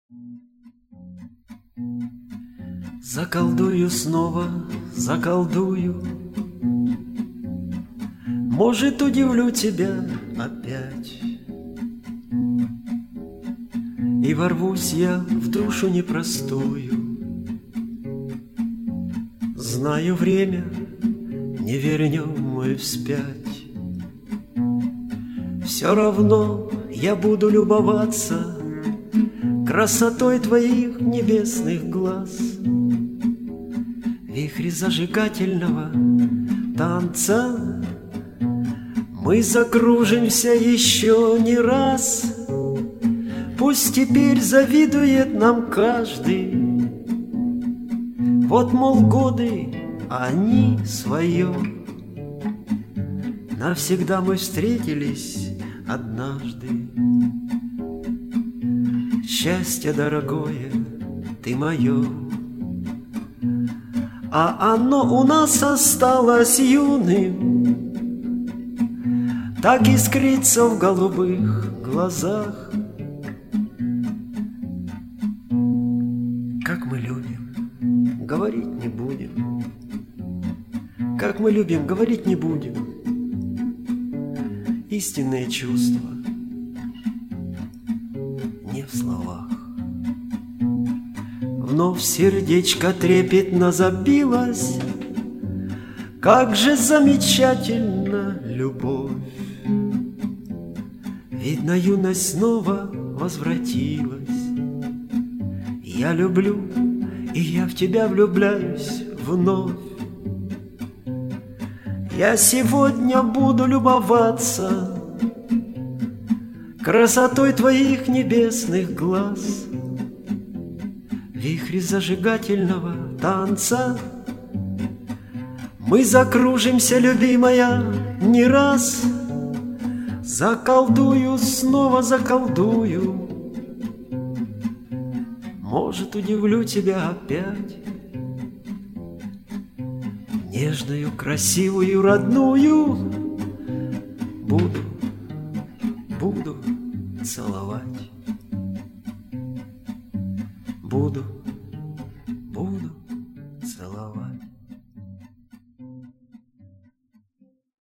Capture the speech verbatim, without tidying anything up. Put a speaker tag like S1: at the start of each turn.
S1: Заколдую снова, заколдую. Может, удивлю тебя опять. И ворвусь я в душу непростую. Знаю, время не вернем мы вспять. Все равно я буду любоваться красотой твоих небесных глаз. Вихрь зажигательного танца мы закружимся еще не раз. Пусть теперь завидует нам каждый. Вот, мол, годы, они свое. Навсегда мы встретились однажды. Счастье дорогое, ты мое, а оно у нас осталось юным. Так искрится в голубых глазах. Как мы любим, говорить не будем. Как мы любим, говорить не будем. Истинные чувства не в словах. Вновь сердечко трепетно забилось. Как же замечательна любовь! Видно, юность снова возвратилась. Я люблю, и я в тебя влюбляюсь вновь. Я сегодня буду любоваться красотой твоих небесных глаз. Вихрь зажигательного танца мы закружимся, любимая, не раз. Заколдую, снова заколдую. Может, удивлю тебя опять. Нежную, красивую, родную буду, буду целовать. Буду